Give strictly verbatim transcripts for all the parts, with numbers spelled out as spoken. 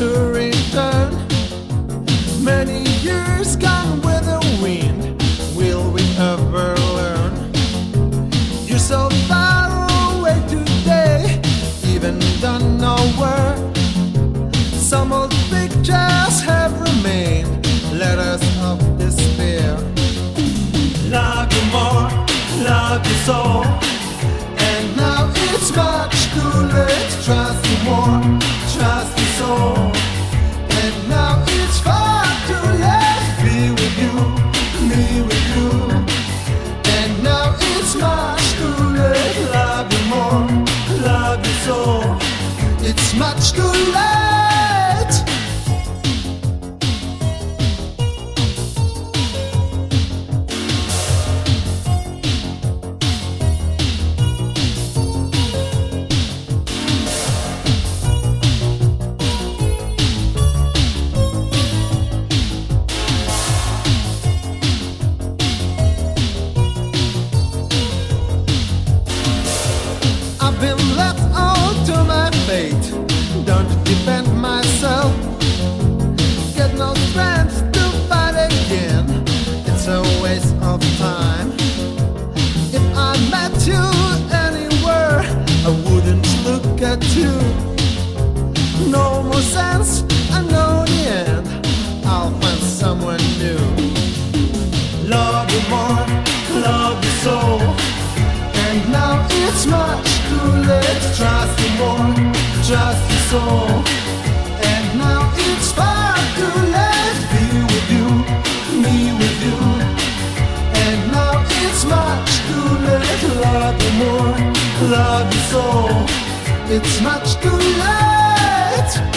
to return. Many years gone with the wind, will we ever learn? You're so far away today, even don't know where. Some old pictures have remained, letters of despair. Love you more, love you so. And now it's much too late. Trust you more, trust you so. And now it's far too late. Be with you, me with you. And now it's much too late. Love you more, love you so. It's much too late. I've been left all to my fate. Don't defend myself. Get no strength to fight again. It's a waste of time. If I met you anywhere, I wouldn't look at you. No more sense, I know the end. I'll find someone new. Love you more, love you so. And now it's much too late. Trust you more, trust you so. And now it's far too late. Be with you, me with you. And now it's much too late. Love you more, love you so. It's much too late.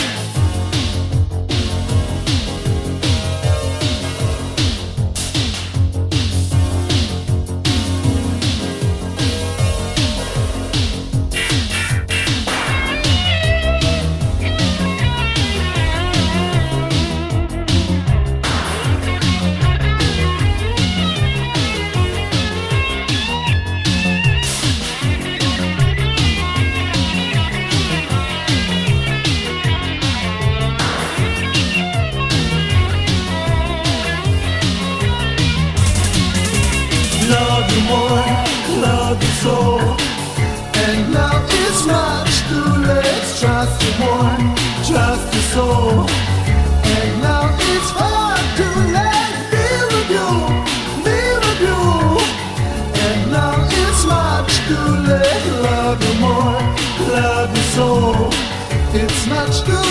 Love you more, love you so. And now it's much too late. Trust you more, trust you so. And now it's far too late. Be with you, be with you. And now it's much too late. Love you more, Love you so. it's much too